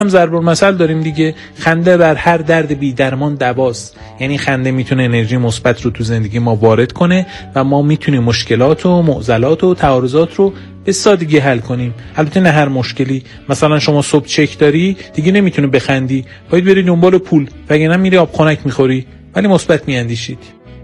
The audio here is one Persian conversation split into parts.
هم ضرب المثل داریم دیگه، خنده بر هر درد بی درمان دواست. یعنی خنده میتونه انرژی مثبت رو تو زندگی ما وارد کنه و ما میتونیم مشکلات و معضلات و تعارضات رو به سادگی حل کنیم. البته نه هر مشکلی. مثلا شما صبح چک داری، دیگه نمیتونه بخندی، باید بری دنبال پول، وگرنه میری آب خنک میخوری، ولی مثبت میاندیشید.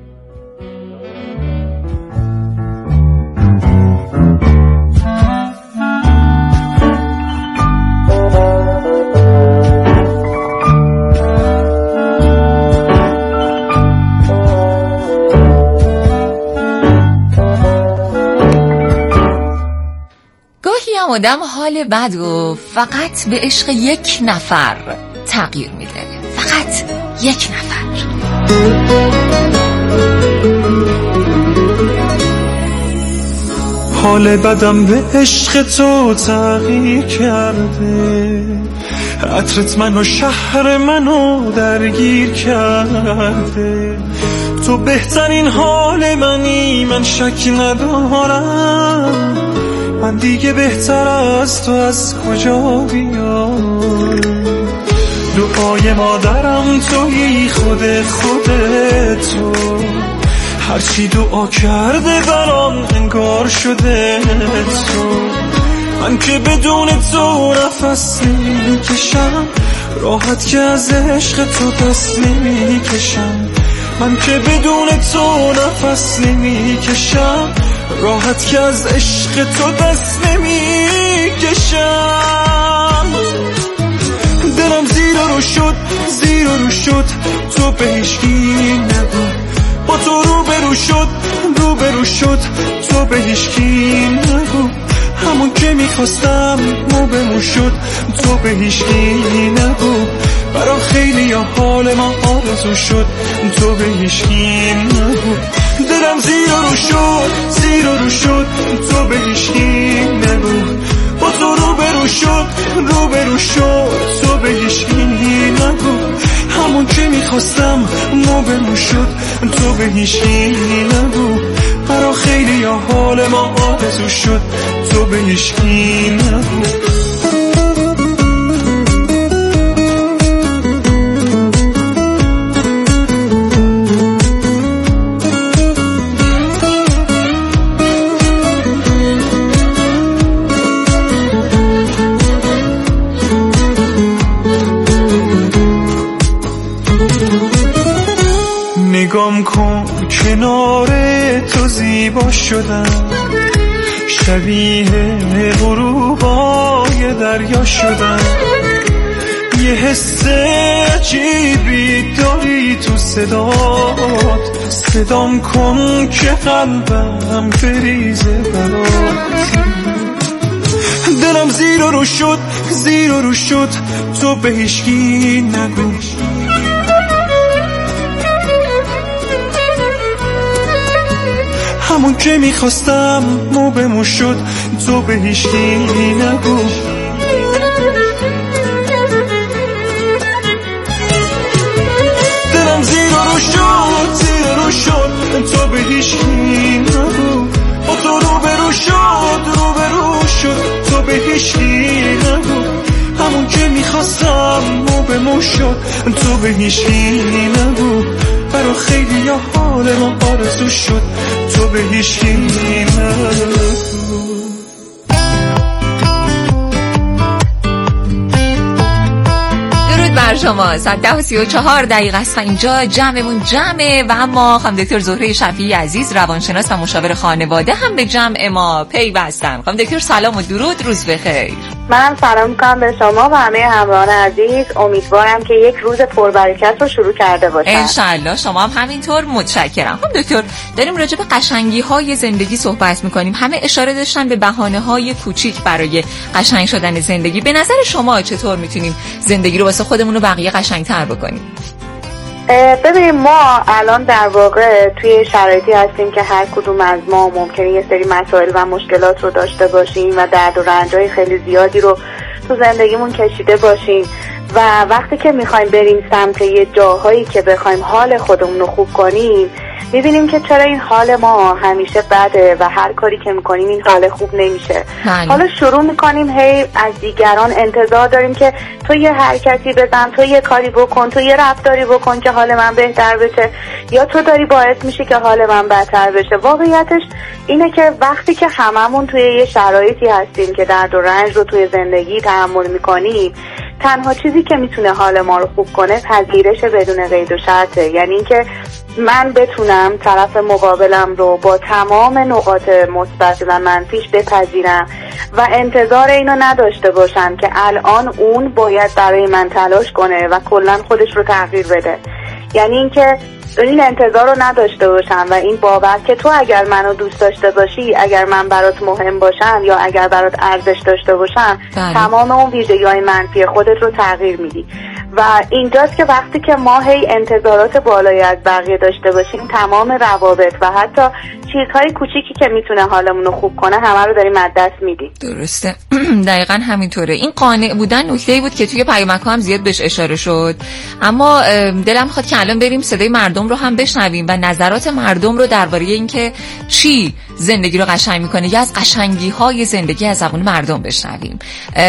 آدم حال بد و فقط به عشق یک نفر تغییر میده. فقط یک نفر. حال بدم به عشق تو تغییر کرده، عطرت منو شهر منو درگیر کرده. تو بهترین حال منی، من شک ندارم، من دیگه بهتر از تو از کجا بیام. دعای مادرم تویی، خود تو، هرچی دعا کرده برام انگار شده تو. من که بدون تو نفس نمیکشم، راحت که از عشق تو دست نمیکشم. من که بدون تو نفس نمیکشم، راحت که از عشق تو دست نمیکشم. دلم زیر رو شد تو به هیچکی نگو. با تو روبرو شد تو به هیچکی نگو. همون که میخواستم موبمون شد تو به هیچکی نگو. برام خیلی حال من آرزو شد تو به هیچکی نگو. دلم زیر رو شد تو به هیچکی نگو. با تو روبرو شد تو به هیچکی نگو. همون که میخواستم موبمون شد تو به هیچکی نگو. برا خیلی حال ما آرزو شد تو به هیچکی نگو. نگام کن کنار تو زیبا شدم، شبیه غروبای دریا شدم. یه حس عجیبی داری تو صدات، صدام کن که قلبم بریزه برات. دلم زیر رو شد تو به هیچکی نگو. همون که میخواستم موبمون شد تو به هیچکی نگو. دلم زیر رو شد تو به هیچکی نگو. با تو روبرو شد تو به هیچکی نگو. همون که میخواستم موبمون شد تو به هیچکی نگو. برا خیلی حال ما آرزو شد تو به هیچکی نگو. درود بر شما. 10:34 است و اینجا جمعمون جمعه و اما خانم دکتر زهره شفیعی عزیز، روانشناس و مشاور خانواده هم به جمع ما پیوستن. خانم دکتر سلام و درود، روز بخیر. من سلام میکنم به شما و همه همراهان عزیز. امیدوارم که یک روز پربرکت رو شروع کرده باشن. انشالله شما هم همینطور. متشکرم. خب دکتر، داریم راجع به قشنگی های زندگی صحبت میکنیم. همه اشاره داشتن به بهانه های کوچیک برای قشنگ شدن زندگی. به نظر شما چطور میتونیم زندگی رو واسه خودمون و بقیه قشنگتر بکنیم؟ ببینیم، ما الان در واقع توی شرایطی هستیم که هر کدوم از ما ممکنه یه سری مسائل و مشکلات رو داشته باشیم و درد و رنج‌های خیلی زیادی رو تو زندگیمون کشیده باشیم و وقتی که میخوایم بریم سمت یه جاهایی که بخوایم حال خودمون رو خوب کنیم، میبینیم که چرا این حال ما همیشه بده و هر کاری که میکنیم این حال خوب نمیشه. حالا شروع میکنیم هی از دیگران انتظار داریم که تو یه حرکتی بزن، تو یه کاری بکن، تو یه رفتاری بکن که حال من بهتر بشه، یا تو داری باعث میشی که حال من بدتر بشه. واقعیتش اینه که وقتی که هممون توی یه شرایطی هستیم که درد و رنج رو توی زندگی تحمل میکنیم، تنها چیزی که میتونه حال ما رو خوب کنه پذیرش بدون قید و شرطه. یعنی اینکه من بتونم طرف مقابلم رو با تمام نقاط مثبت و منفیش بپذیرم و انتظار اینو نداشته باشم که الان اون باید برای من تلاش کنه و کلا خودش رو تغییر بده. یعنی اینکه این انتظار رو نداشته باشم و این باور که تو اگر منو دوست داشته باشی، اگر من برات مهم باشم یا اگر برات ارزش داشته باشم، تمام اون ویژگی‌های منفی خودت رو تغییر میدی. و اینجاست که وقتی که ما هی انتظارات بالایی از بقیه داشته باشیم، تمام روابط و حتی چیزهای کوچیکی که میتونه حالمون رو خوب کنه همه رو داریم از دست میدیم. درسته. دقیقاً همینطوره. این قانع بودن نکته‌ای بود که توی پیامک‌ها هم زیاد بهش اشاره شد، اما دلم می‌خواد که الان بریم صدای مردم رو هم بشنویم و نظرات مردم رو درباره اینکه چی زندگی رو قشنگ میکنه یا از قشنگی‌های زندگی از زبان مردم بشنویم.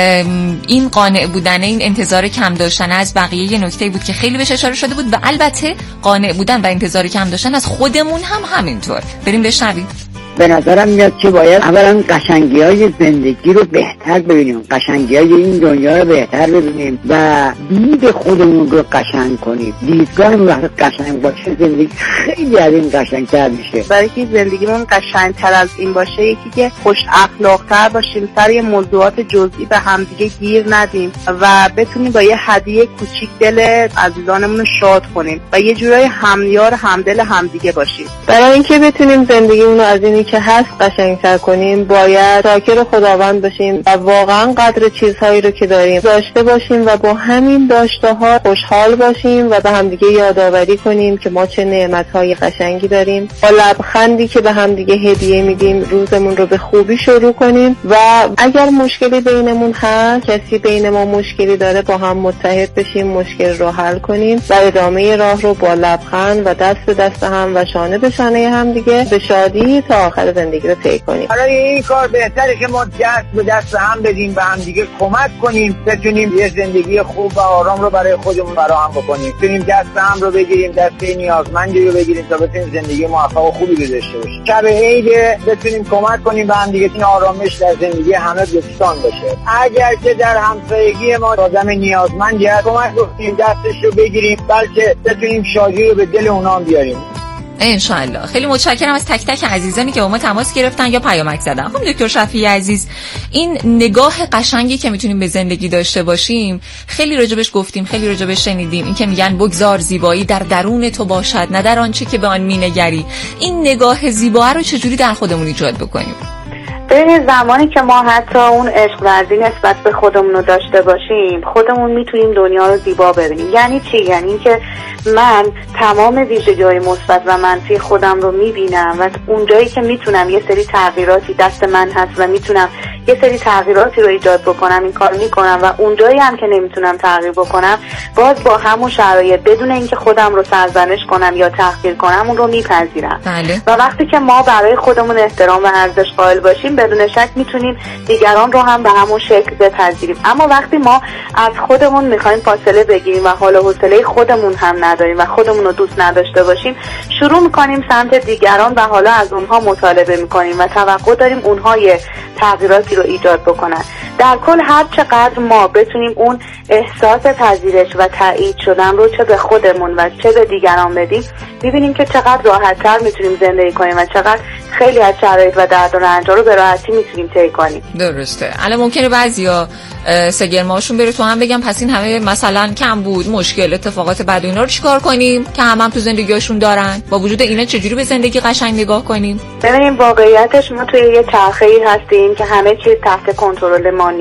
این قانع بودن، این انتظار کم داشتن از بقیه یه نکته‌ای بود که خیلی بهش اشاره شده بود و البته قانع بودن و انتظار کم داشتن از خودمون هم همینطور. بریم بشنویم. به نظرم میاد که باید اولا قشنگی‌های زندگی رو بهتر ببینیم، قشنگی‌های این دنیا رو بهتر ببینیم و دید خودمون رو قشنگ کنیم. دیدگاهمون وقتی قشنگ باشه زندگی خیلی از این قشنگ‌تر میشه. برای که زندگیمون قشنگ‌تر از این باشه، یکی که خوش اخلاق‌تر باشیم، سر یه موضوعات جزئی به همدیگه گیر ندیم و بتونیم با یه هدیه کوچیک دل عزیزانمون رو شاد کنیم و یه جورای همیار همدل همدیگه باشیم. برای اینکه بتونیم زندگیمون رو از اینی که هست قشنگ‌تر کنیم، باید شاکر خداوند باشیم و واقعا قدر چیزهایی رو که داریم داشته باشیم و با همین داشته‌ها خوشحال باشیم و به همدیگه یادآوری کنیم که ما چه نعمت‌های قشنگی داریم. با لبخندی که به همدیگه هدیه میدیم روزمون رو به خوبی شروع کنیم و اگر مشکلی بینمون هست، کسی بین ما مشکلی داره، با هم متحد بشیم، مشکل رو حل کنیم و ادامه راه رو با لبخند و دست به دست هم و شانه به شانه هم دیگه به شادی تا آخر زندگی رو طی کنیم. برای این کار بهتره که ما دست به دست هم بدیم، به هم دیگه کمک کنیم، بتونیم یه زندگی خوب و آرام رو برای خودمون فراهم بکنیم. بتونیم دست هم رو بگیریم، دست نیازمندی رو بگیریم تا بتونیم زندگی موفق و خوبی داشته باشیم. شب عید بتونیم کمک کنیم به هم دیگه، این آرامش در زندگی همه دوستان باشه. اگر که در همسایگی ما آدم نیازمندی هست، کمک کنیم دستش رو بگیریم، بلکه بتونیم شادی رو به دل اونها بیاریم. انشالله. خیلی متشکرم از تک تک عزیزانی که با ما تماس گرفتن یا پیامک زدن. خب دکتر شفیعی عزیز، این نگاه قشنگی که میتونیم به زندگی داشته باشیم خیلی راجبش گفتیم، خیلی راجبش شنیدیم. این که میگن بگذار زیبایی در درون تو باشد نه در آنچه که به آن مینگری. این نگاه زیبا رو چجوری در خودمون ایجاد بکنیم؟ ببینید زمانی که ما حتی اون عشق ورزی نسبت به خودمون رو داشته باشیم، خودمون میتونیم دنیا رو زیبا ببینیم. یعنی چی؟ یعنی اینکه من تمام ویژگی‌های مثبت و منفی خودم رو میبینم و اونجایی که میتونم یه سری تغییراتی دست من هست و میتونم یه سری تغییراتی رو ایجاد بکنم، این کار میکنم و اونجایی هم که نمیتونم تغییر بکنم، باز با همون شرایط بدون اینکه خودم رو سرزنش کنم یا تحقیر کنم اون رو میپذیرم. و وقتی که ما برای خودمون احترام و ارزش قائل باشیم، بدون شک میتونیم دیگران رو هم به همون شکل بپذیریم. اما وقتی ما از خودمون میخوایم فاصله بگیریم و حال و حوصله خودمون هم نداریم و خودمون رو دوست نداشته باشیم، شروع میکنیم سمت دیگران و حالا از اونها مطالبه میکنیم و توقع داریم اونها یه تغییراتی رو ایجاد بکنن. در کل هر چقدر ما بتونیم اون احساس پذیرش و تایید شدن رو چه به خودمون و چه به دیگران بدیم، می‌بینیم که چقدر راحت‌تر میتونیم زندگی کنیم و چقدر خیلی از شرایط و درد و رنج‌ها رو به راحتی میتونیم طی کنیم. درسته. الان ممکنه بعضیا سگرماشون بره تو هم بگم پس این همه مثلا کم بود، مشکل، اتفاقات بد و اینا رو چیکار کنیم که هم تو زندگیشون دارن؟ با وجود اینا چجوری به زندگی قشنگ نگاه کنیم؟ ببینیم واقعیتش ما توی یه چرخه‌ای هستیم که همه چیز تحت کنترل ما نیست.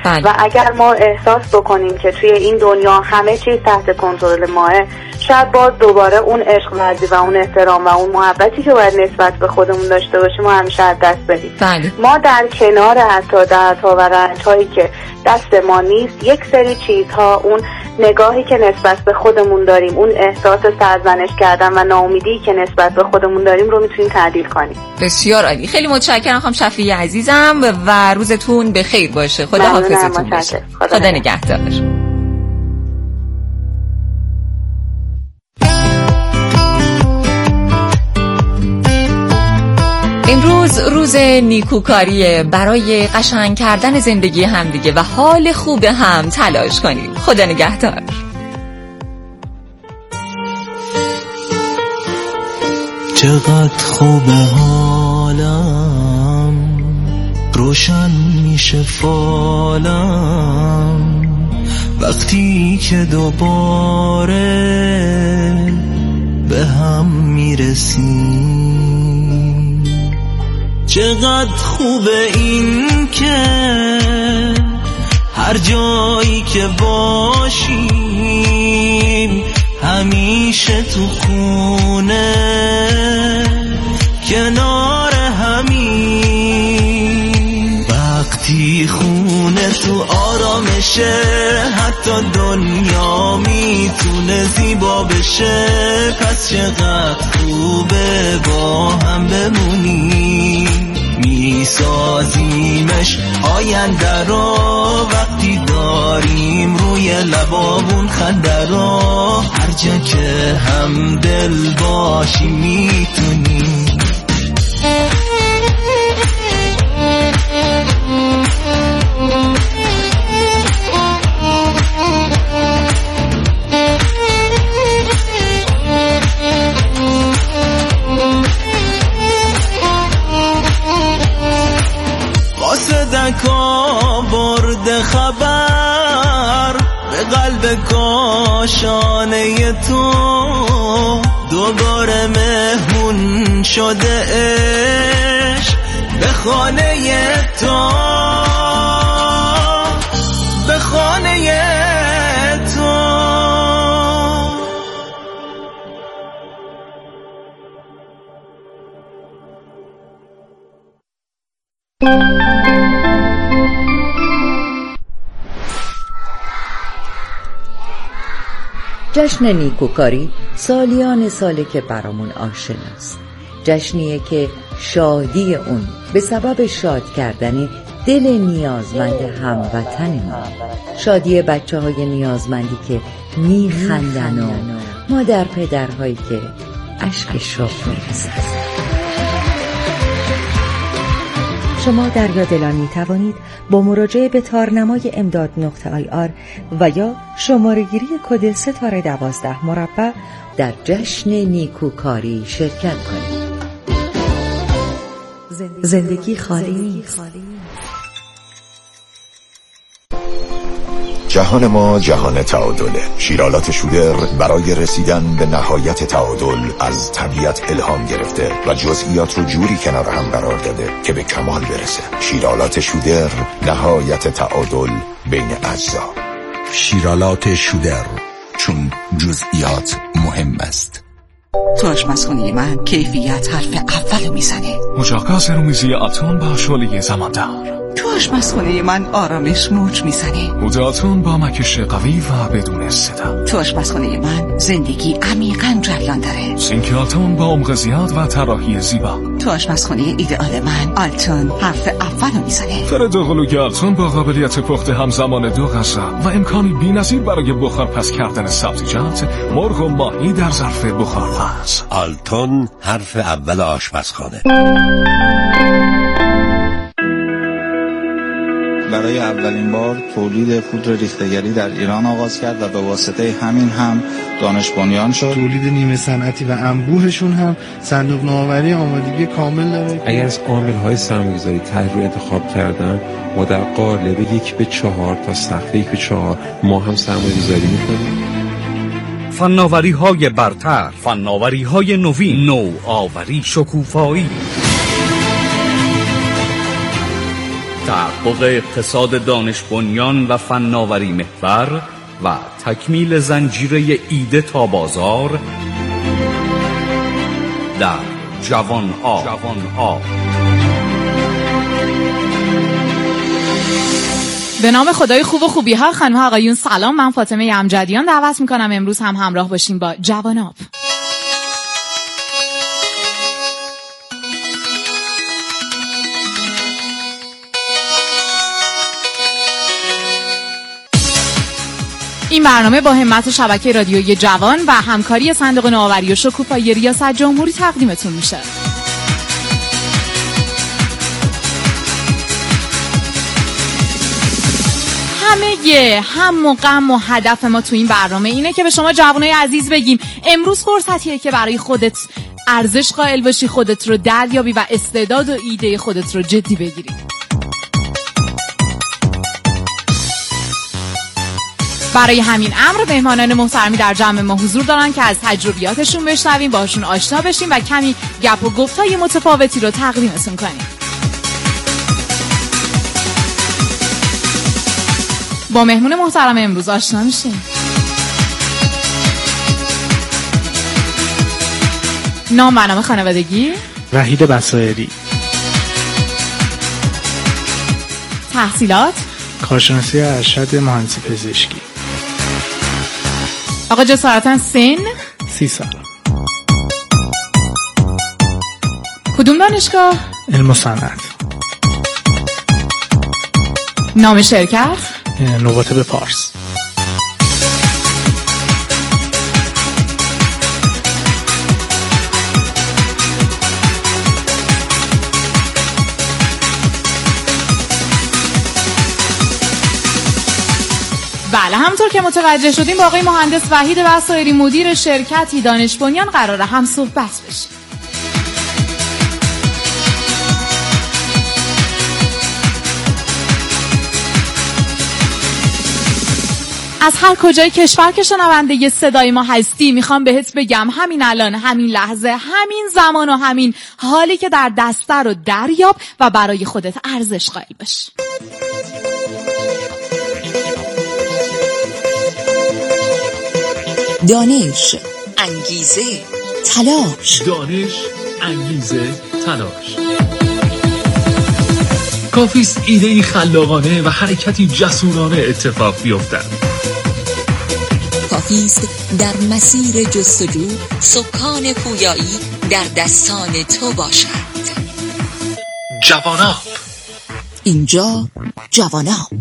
بله. و اگر ما احساس بکنیم که توی این دنیا همه چیز تحت کنترل ماه، شاید باز دوباره اون عشق ورزی و اون احترام و اون محبتی که باید نسبت به خودمون داشته باشیم و همیشه از دست بدیم. بله. ما در کنار حتی دردها و رنج‌هایی که دست ما نیست، یک سری چیزها، اون نگاهی که نسبت به خودمون داریم، اون احساس سرزنش کردن و ناامیدی که نسبت به خودمون داریم رو میتونیم تعدیل کنیم. بسیار عالی. خیلی متشکرم خانم شفیعی عزیزم و روزتون بخیر باشه. خدا حافظتون باشه. خدا نگهدار. امروز روز نیکوکاریه. برای قشنگ کردن زندگی همدیگه و حال خوب هم تلاش کنید. خدا نگهدار. چقدر خوبه حالم، روشن میشه فالم، وقتی که دوباره به هم میرسیم. چقدر خوبه این که هر جایی که باشیم همیشه تو خونه کنار همین. وقتی خونه تو آرامشه حتی دنیا میتونه زیبا بشه. پس چقدر خوبه با هم بمونیم، میسازیمش آینده رو. وقتی داریم روی لبامون خنده رو، هر جا که هم دل باشی میتونیم. قاصدکا برده خبر به قلب کاشانه تو، دوباره مهمون شده عشق به خانه تو، به خانه تو. جشن نیکوکاری سالیان ساله که برامون آشناست. جشنیه که شادی اون به سبب شاد کردن دل نیازمند هموطن ما، شادی بچه های نیازمندی که میخندن و مادر پدرهایی که اشک شوق می‌ریزن. شما دریادلان می توانید با مراجعه به تارنمای امداد.ir و یا شماره‌گیری کد 312 در جشن نیکوکاری شرکت کنید. زندگی خالی نیست. جهان ما جهان تعادله. شیرالات شودر برای رسیدن به نهایت تعادل از طبیعت الهام گرفته و جزئیات رو جوری کنار هم قرار داده که به کمال برسه. شیرالات شودر، نهایت تعادل بین اجزا. شیرالات شودر، چون جزئیات مهم است. تو آشپزخونه من کیفیت حرف اول میزنه. مجاقات رومیزی اتون با شعله زماندار. تو آشپزخونه من آرامش موج میزنه. بوداتون با مکش قوی و بدون صدا. تو آشپزخونه من زندگی عمیقاً جریان داره. سینکاتون با عمق زیاد و طراحی زیبا. تو آشپزخونه ایدئال من آلتون حرف اولو میزنه. فرد قلوی آلتون با قابلیت پخت همزمان 2 غذا و امکانی بی‌نظیر برای بخار پس کردن سبزیجات، مرغ و ماهی در ظرف بخارپز. آلتون حرف اول آشپزخانه. برای اولین بار تولید پودر ریختگری در ایران آغاز کرد و به واسطه همین هم دانش بنیان شد. تولید نیمه صنعتی و انبوهشون هم صندوق نوآوری آمادگی کامل داره. اگر از عامل‌های سرمایه‌گذاری طرح رو انتخاب کردن، ما در قالب 1:4 تا سقف 1:4 ما هم سرمایه‌گذاری می‌کنیم. فناوری‌های برتر، فناوری‌های نوین، نوآوری، شکوفایی. تحقق اقتصاد دانش بنیان و فناوری محور و تکمیل زنجیره ایده تا بازار در جوان آب. به نام خدای خوب و خوبی ها، خانم ها آقایون سلام، من فاطمه امجدیان دعوت میکنم امروز هم همراه باشیم با جوان آب. این برنامه با همت شبکه رادیویی جوان و همکاری صندوق نوآوری و شکوفایی ریاست جمهوری تقدیمتون میشه. همه هم و غم و هدف ما تو این برنامه اینه که به شما جوانای عزیز بگیم امروز فرصتیه که برای خودت ارزش قائل باشی، خودت رو دریابی و استعداد و ایده خودت رو جدی بگیری. برای همین امر مهمانان محترمی در جمع ما حضور دارن که از تجربیاتشون بشنویم، باهاشون آشنا بشیم و کمی گپ و گفتای متفاوتی رو تقدیمتون کنیم. با مهمون محترم امروز آشنا میشیم. نام و نام خانوادگی؟ وحید بصایری. تحصیلات؟ کارشناسی ارشد مهندسی پزشکی. آقا جسارتاً سن؟ 30 سال. کدوم دانشگاه؟ علم و صنعت. نام شرکت؟ نواتب پارس. بله، همونطور که متوجه شدیم با آقای مهندس وحید بصایری مدیر شرکتی دانش بنیان قراره هم صحبت بشه. از هر کجای کشور که شنونده ی صدای ما هستی میخوام بهت بگم همین الان، همین لحظه، همین زمان و همین حالی که در دسته رو دریاب و برای خودت ارزش قائل باش. دانش، انگیزه، تلاش. دانش، انگیزه، تلاش. کافیست ایده‌ای خلاقانه و حرکتی جسورانه اتفاق بیفتد. کافیست در مسیر جستجو سکان پویایی در دستان تو باشد. جوان آب. اینجا جوان آب.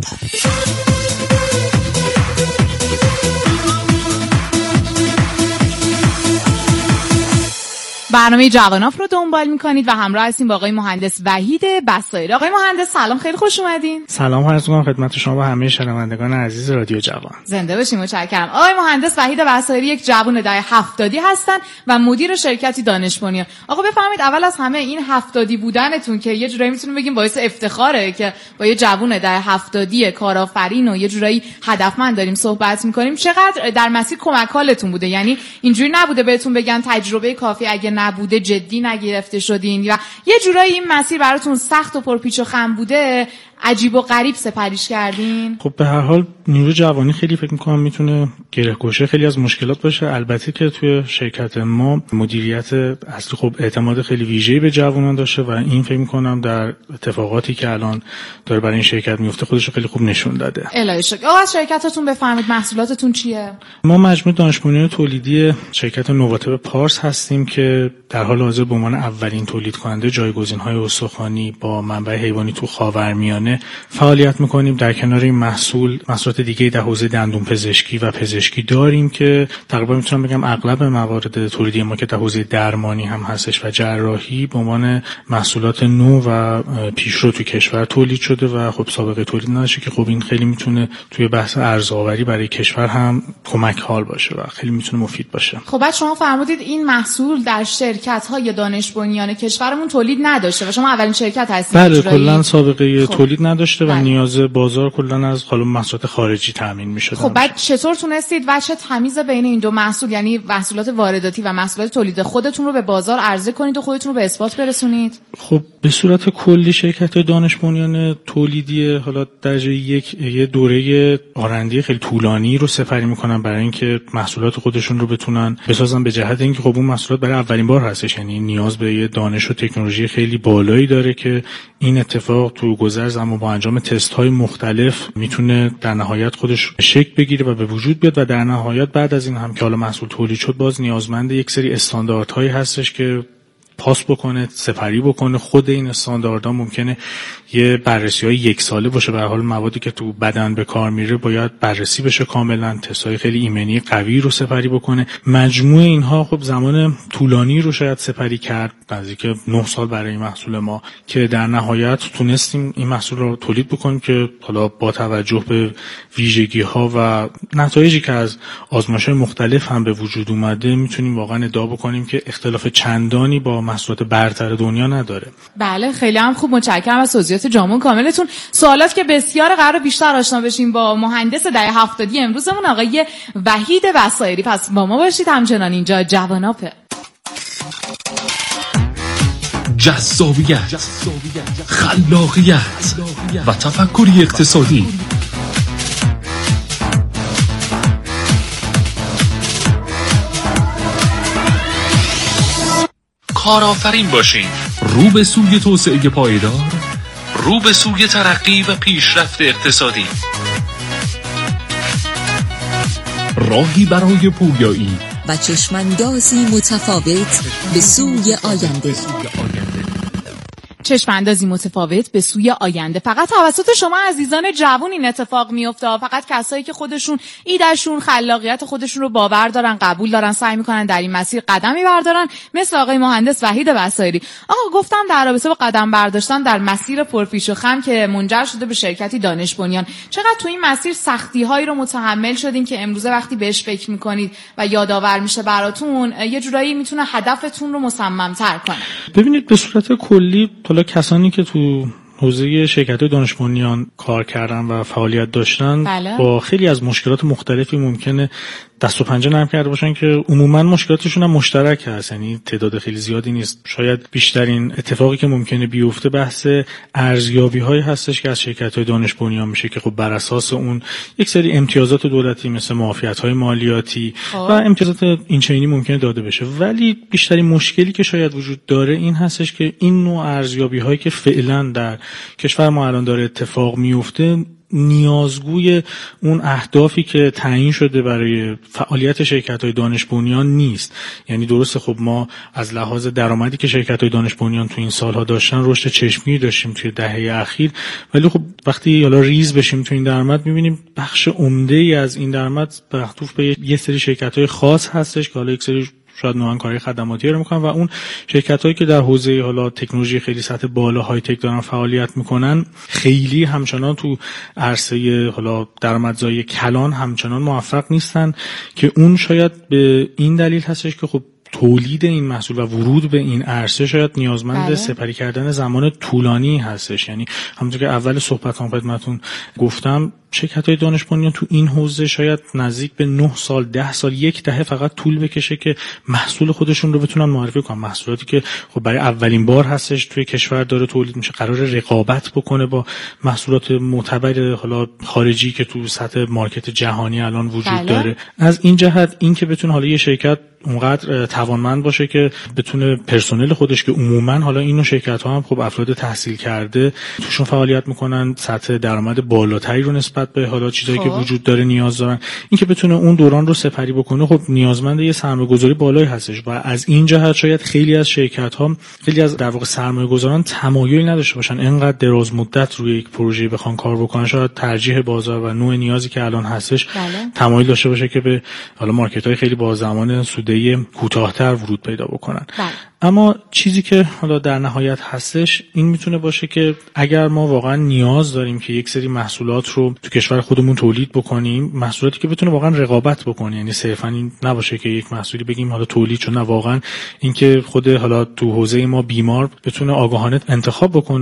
برنامه جوان آب رو دنبال میکنید و همراه هستیم با آقای مهندس وحید بصایری. آقای مهندس سلام، خیلی خوش اومدین. سلام عرض می‌کنم خدمت شما و همه شنوندگان عزیز رادیو جوان. زنده باشین، متشکرم. آقای مهندس وحید بصایری یک جوان دهه 70 هستن و مدیر شرکتی دانش بنیان. آقا بفرمایید اول از همه این 70 بودنتون که یه جورایی میتونیم بگیم باعث افتخاره که با یه جوان دهه 70 کارآفرین و یه جورایی هدفمند داریم صحبت میکنیم، چقدر در مسیر کمک‌هالتون بوده؟ یعنی اینجوری نبوده بهتون بگن تجربه کافی اگه نبوده جدی نگرفته شدین و یه جورایی این مسیر براتون سخت و پرپیچ و خم بوده، عجیب و غریب سپریش کردین؟ خب به هر حال نیروی جوانی خیلی فکر می‌کنم میتونه گره‌گوشه خیلی از مشکلات باشه. البته که توی شرکت ما مدیریت اصلی خب اعتماد خیلی ویژه‌ای به جوانان داشته و این فکر می‌کنم در اتفاقاتی که الان داره برای این شرکت میفته خودش رو خیلی خوب نشون داده. الهی شکر. آقا از شرکتتون بفرمایید محصولاتتون چیه؟ ما مجموعه دانش بنیان تولیدی شرکت نواتب پارس هستیم که در حال حاضر به عنوان اولین تولید کننده جایگزین‌های استخوانی با منبع حیوانی تو خاورمیانه فعالیت می‌کنیم. در کنار این محصولات دیگه در حوزه دندون پزشکی و پزشکی داریم که تقریبا میتونم بگم اغلب موارد تولیدی ما که در حوزه درمانی هم هستش و جراحی به عنوان محصولات نو و پیشرو تو کشور تولید شده و خب سابقه تولید نداشته که خب این خیلی میتونه توی بحث ارزآوری برای کشور هم کمک حال باشه و خیلی میتونه مفید باشه. خب بعد شما فرمودید این محصول در شرکت‌های دانش بنیان کشورمون تولید نداشته و شما اولین شرکت هستید. بله، کلا سابقه تولید نداشته و نیاز بازار کلا از خالص محصولات خارجی تامین می‌شد. خب بعد چطور تونستید وجه تمیز بین این دو محصول، یعنی محصولات وارداتی و محصولات تولید خودتون رو به بازار عرضه کنید و خودتون رو به اثبات برسونید؟ خب به صورت کلی شرکت‌های دانش بنیان تولیدی حالا درجه یک یه دوره آرندی خیلی طولانی رو سپری می‌کنن برای اینکه محصولات خودشون رو بتونن بسازن، به جهت اینکه خب اون محصولات برای اولین بار هستش، یعنی نیاز به یه دانش و تکنولوژی خیلی بالایی داره که این اتفاق تو گذر زمان با انجام تست‌های مختلف میتونه در نهایت خودش شکل بگیره و به وجود بیاد و در نهایت بعد از این هم که حالا محصول تولید شد باز نیازمند یک سری استانداردهایی هستش که پاس بکنه، سپری بکنه. خود این استانداردها ممکنه یه بررسی‌های یک ساله باشه، به هر حال موادی که تو بدن به کار میره باید بررسی بشه کاملا، تست‌های خیلی ایمنی قوی رو سپری بکنه. مجموع اینها خب زمان طولانی رو شاید سپری کرد، نزدیک 9 سال برای این محصول ما، که در نهایت تونستیم این محصول رو تولید بکنیم که حالا با توجه به ویژگی‌ها و نتایجی که از آزمایش‌های مختلف هم به وجود اومده میتونیم واقعا ادعا بکنیم که اختلاف چندانی با محصولات برتر دنیا نداره. بله خیلی هم خوب، متشکرم از توضیحات جامع کاملتون. سوالات که بسیار قرار بیشتر آشنا بشیم با مهندس دهه 70 امروزمون آقای وحید وسایری. پس با ما باشید همچنان اینجا جواناپه. جذابیت، خلاقیت و تفکری اقتصادی. کارآفرین باشین، رو به سوی توسعه پایدار، رو به سوی ترقی و پیشرفت اقتصادی. راهی برای پویایی و چشماندازی متفاوت به سوی آینده. چشماندازی متفاوت به سوی آینده فقط توسط شما عزیزان جوان این اتفاق میفته، فقط کسایی که خودشون ایدهشون، خلاقیت خودشون رو باور دارن، قبول دارن، سعی میکنن در این مسیر قدمی بردارن، مثل آقای مهندس وحید وسایری. آقا گفتم در رابطه با قدم برداشتن در مسیر پرپیچ و خم که منجر شده به شرکتی دانش بنیان، چقدر تو این مسیر سختی هایی رو متحمل شدین که امروزه وقتی بهش فکر میکنید و یادآور میشه براتون، یه جورایی میتونه هدفتون رو مصمم‌تر کنه؟ ببینید به صورت کلی حالا کسانی که تو حوزه شرکت‌های دانش بنیان کار کردن و فعالیت داشتن با خیلی از مشکلات مختلفی ممکنه دست و پنجه نرم کرده باشن که عموما مشکلاتشون هم مشترک هست، یعنی تعداد خیلی زیادی نیست. شاید بیشترین اتفاقی که ممکنه بیفته بحث ارزیابی‌هایی هستش که از شرکت‌های دانش بنیان میشه که خب بر اساس اون یک سری امتیازات دولتی مثل معافیت‌های مالیاتی و امتیازات اینچنینی ممکنه داده بشه، ولی بیشترین مشکلی که شاید وجود داره این هستش که این نوع ارزیابی‌هایی که فعلا در کشور ما الان داره اتفاق میفته نیازگوی اون اهدافی که تعیین شده برای فعالیت شرکت‌های دانش بنیان نیست. یعنی درسته خب ما از لحاظ درآمدی که شرکت‌های دانش بنیان تو این سالها داشتن رشد چشمگیری داشتیم توی دهه اخیر، ولی خب وقتی حالا ریز بشیم تو این درآمد می‌بینیم بخش عمده‌ای از این درآمد معطوف به یه سری شرکت‌های خاص هستش که حالا یک سری شاید نوعاً کاری خدماتی رو میکنن و اون شرکتایی که در حوزه حالا تکنولوژی خیلی سطح بالا های تک دارن فعالیت میکنن خیلی همچنان تو عرصه حالا درآمدزایی کلان همچنان موفق نیستن، که اون شاید به این دلیل هستش که خب تولید این محصول و ورود به این عرصه شاید نیازمند سپری کردن زمان طولانی هستش. یعنی همونطور که اول صحبتام خدمتتون گفتم شرکت‌های دانش بنیان تو این حوزه شاید نزدیک به 9 سال 10 سال یک دهه فقط طول بکشه که محصول خودشون رو بتونن معرفی کنن، محصولاتی که خب برای اولین بار هستش توی کشور داره تولید میشه، قرار رقابت بکنه با محصولات معتبر حالا خارجی که تو سطح مارکت جهانی الان وجود داره. از این جهت این که بتونه حالا یه شرکت اونقدر توانمند باشه که بتونه پرسنل خودش که عموما حالا اینو شرکت‌ها هم خب افراد تحصیل کرده توشون فعالیت میکنن، سطح درآمد بالاتری رو نسبت به حالا چیزایی که وجود داره نیاز دارن، این که بتونه اون دوران رو سپری بکنه خب نیازمند یه سرمایه‌گذاری بالایی هستش و از این جهت شاید خیلی از شرکت‌ها، خیلی از در واقع سرمایه‌گذاران تمایلی نداشته باشن اینقدر دراز مدت روی یک پروژه بخوان کار بکنن. شاید ترجیح بازار و نوع نیازی که الان هستش تمایل داشته باشه که به حالا مارکت‌های خیلی با زمان سوده کوتاه‌تر ورود پیدا بکنن. اما چیزی که حالا در نهایت هستش این میتونه باشه که اگر ما واقعا نیاز داریم که یک سری محصولات رو تو کشور خودمون تولید بکنیم، محصولاتی که بتونه واقعا رقابت بکنه، یعنی صرفا این نباشه که یک محصولی بگیم حالا تولید شد، نه واقعا اینکه خود حالا تو حوزه ما بیمار بتونه آگاهانه انتخاب بکنه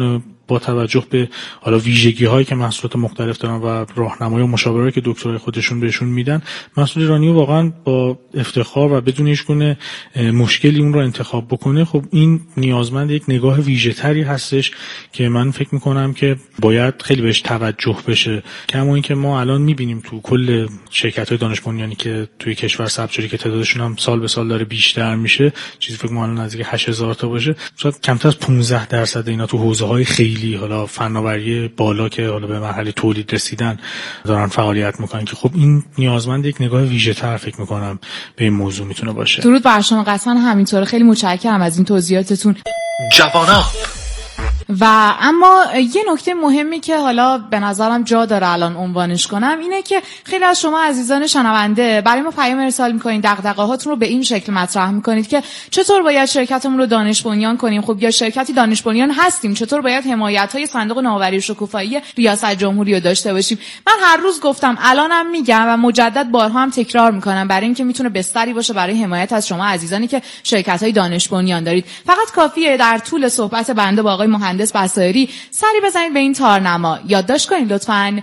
با توجه به حالا ویژگی‌هایی که محصولات مختلف دارن و راهنمایی و مشاوره که دکترای خودشون بهشون میدن، محصول ایرانی واقعا با افتخار و بدون هیچ گونه مشکلی اون رو انتخاب بکنه. خب این نیازمند یک نگاه ویژه‌تری هستش که من فکر می‌کنم که باید خیلی بهش توجه بشه. کما اینکه ما الان می‌بینیم تو کل شرکت‌های دانش بنیانی که توی کشور ثبت شده که تعدادشون هم سال به سال داره بیشتر میشه، چیزی فکر می‌کنم نزدیک 8000 تا باشه، شاید کمتر از 15% اینا تو حوزه‌های خیلی حالا فناوری بالا که حالا به مرحله تولید رسیدن دارن فعالیت می‌کنن که خب این نیازمند یک نگاه ویژه‌تر فکر می‌کنم به این موضوع میتونه باشه. درود بر شما، قطعاً همینطوره. خیلی متشکرم از این توضیحاتتون. جوانان و اما یه نکته مهمی که حالا به نظرم جا داره الان عنوانش کنم اینه که خیلی از شما عزیزان شنونده برای ما پیام ارسال میکنید، دغدغه‌هاتون رو به این شکل مطرح میکنید که چطور باید شرکتمون رو دانش بنیان کنیم. خب یا شرکتی دانش بنیان هستیم، چطور باید حمایت‌های صندوق نوآوری و شکوفایی ریاست جمهوری رو داشته باشیم. من هر روز گفتم، الانم میگم و مجدد بارها هم تکرار میکنم، برای اینکه میتونه بستری باشه برای حمایت از شما عزیزانی که شرکت‌های دانش بنیان دارید. فقط کافیه در طول صحبت بنده با آقای مهندس بصایری سری بزنید به این تارنما، یادداشت کنید لطفاً: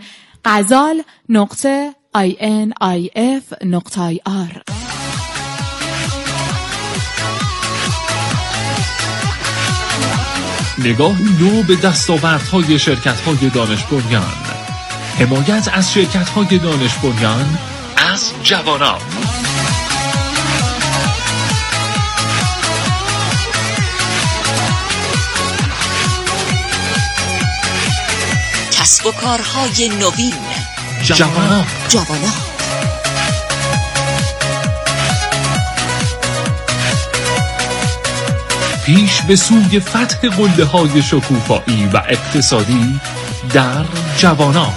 غزال.inif.ir. نگاهی نو به دستاوردهای شرکت‌های دانش بنیان. حمایت از شرکت‌های دانش بنیان از جوانان. کسب و کارهای نوین. جوانان. پیش به سوی فتح قله‌های شکوفایی و اقتصادی در جوانان.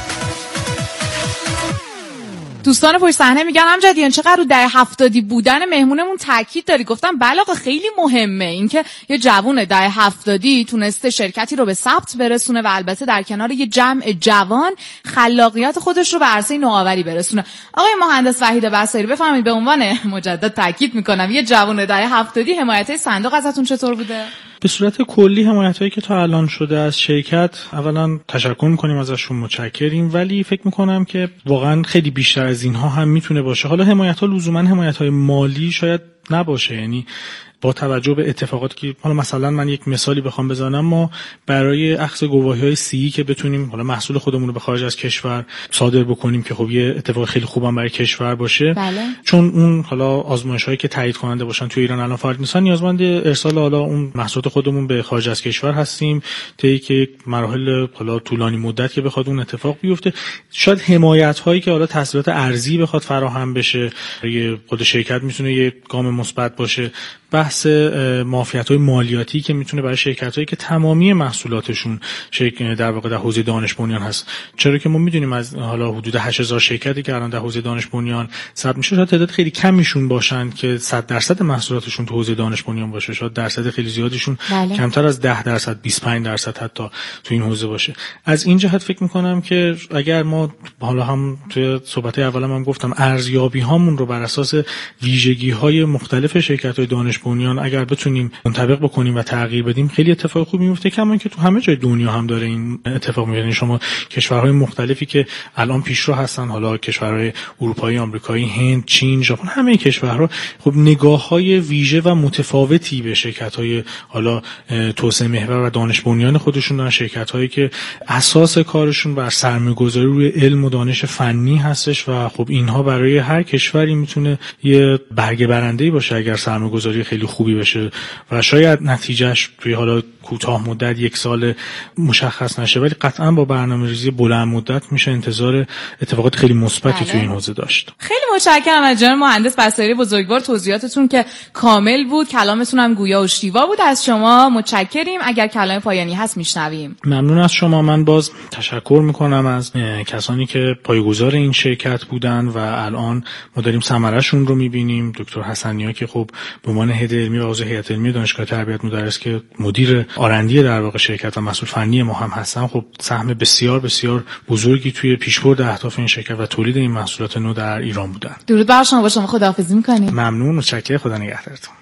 دوستان پشت صحنه میگن امجدیان چقدر رو دهه 70 بودن مهمونمون تاکید داری. گفتم بله آقا، خیلی مهمه اینکه یه جوون دهه 70 تونسته شرکتی رو به ثبت برسونه و البته در کنار یه جمع جوان خلاقیت خودش رو به عرصه نوآوری برسونه. آقای مهندس وحید بصایری بفرمایید، به عنوان مجدد تاکید میکنم یه جوون دهه 70 حمایت صندوق ازتون چطور بوده؟ به صورت کلی حمایتایی که تا الان شده از شرکت، اولا تشکر میکنیم ازشون، متشکریم، ولی فکر میکنم که واقعا خیلی بیشتر از اینها هم میتونه باشه. حالا حمایت‌ها لزوما حمایت‌های مالی شاید نباشه، یعنی با توجه به اتفاقاتی که حالا مثلا من یک مثالی بخوام بزنم، ما برای اخذ گواهی‌های CE که بتونیم حالا محصول خودمون رو به خارج از کشور صادر بکنیم که خب یه اتفاق خیلی خوبم برای کشور باشه، بله. چون اون حالا آزمایش‌هایی که تایید کننده باشن تو ایران الان فعال نیستن، نیازمند ارسال حالا اون محصولات خودمون به خارج از کشور هستیم طی که مراحل حالا طولانی مدت که بخواد اون اتفاق بیفته. شاید حمایت‌هایی که حالا تسهیلات ارزی بخواد فراهم بشه، خود شرکت میتونه یه گام مثبت باشه. بحث معافیت‌های مالیاتی که میتونه برای شرکت‌هایی که تمامی محصولاتشون در واقع در حوزه دانش بنیان هست، چرا که ما میدونیم از حالا حدود 8000 شرکتی که الان در حوزه دانش بنیان ثبت میشه، شاید تعداد خیلی کمیشون باشن که 100% محصولاتشون تو حوزه دانش بنیان باشه، شاید درصد خیلی زیادیشون کمتر از 10%، 25% حتی تو این حوزه باشه. از این جهت فکر میکنم که اگر ما حالا هم توی صحبت‌های اولام هم گفتم ارزیابی هامون رو بر اساس ویژگی‌های مختلف شرکت‌های دانش بنیان اگر بتونیم منطبق بکنیم و تغییر بدیم، خیلی اتفاق خوبی میفته. کما اینکه تو همه جای دنیا هم داره این اتفاق میفته. شما کشورهای مختلفی که الان پیشرو هستن، حالا کشورهای اروپایی، آمریکایی، هند، چین، ژاپن، همه کشورها خب نگاه‌های ویژه و متفاوتی به شرکت‌های حالا توسعه محور و دانش بنیان خودشون دارن، شرکت‌هایی که اساس کارشون بر سرمایه‌گذاری روی علم و دانش فنی هستش و خب اینها برای هر کشوری میتونه یه برگه برنده‌ای باشه اگر سرمایه‌گذاری خیلی خوبی بشه و شاید نتیجهش توی حالا کوتاه مدت یک سال مشخص نشه، ولی قطعا با برنامه‌ریزی بلند مدت میشه انتظار اتفاقات خیلی مثبتی توی این حوزه داشت. خیلی متشکرم از جناب مهندس بصایری بزرگوار، توضیحاتتون که کامل بود، کلامتون هم گویا و شیوا بود. از شما متشکریم. اگر کلام پایانی هست میشنویم. ممنون از شما. من باز تشکر میکنم از کسانی که پایه‌گذار این شرکت بودن و الان ما داریم ثمره‌شون رو میبینیم. دکتر حسنی‌ها که خب به عنوان هد علمی و عضو هیئت علمی دانشگاه تربیت مدرس که مدیر آرندی در واقع شرکت و مسئول فنی ما هم هستن، خب سهم بسیار بسیار بزرگی توی پیشبرد اهداف این شرکت و تولید این محصولات نو در ایران بودن. درود بر شما. با شما خداحافظی می‌کنیم. ممنون، متشکرم. خدا نگهدارتون.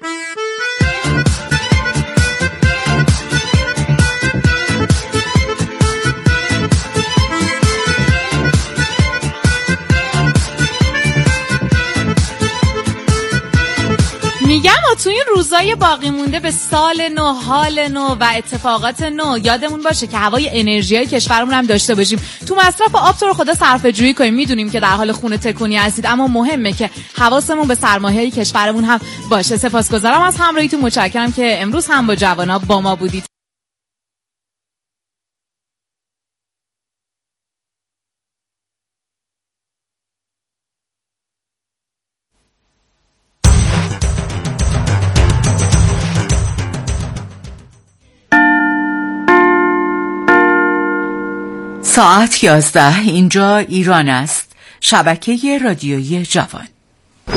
میگم تو این روزای باقی مونده به سال نو، حال نو و اتفاقات نو یادمون باشه که هوای انرژیای کشورمون هم داشته باشیم. تو مصرف آب تو رو خدا صرفه جویی کنیم. میدونیم که در حال خونه تکونی هستید، اما مهمه که حواسمون به سرمایه‌های کشورمون هم باشه. سپاسگزارم از همراهیتون، متشکرم که امروز هم با جوانا با ما بودید. ساعت 11. اینجا ایران است. شبکه رادیویی جوان.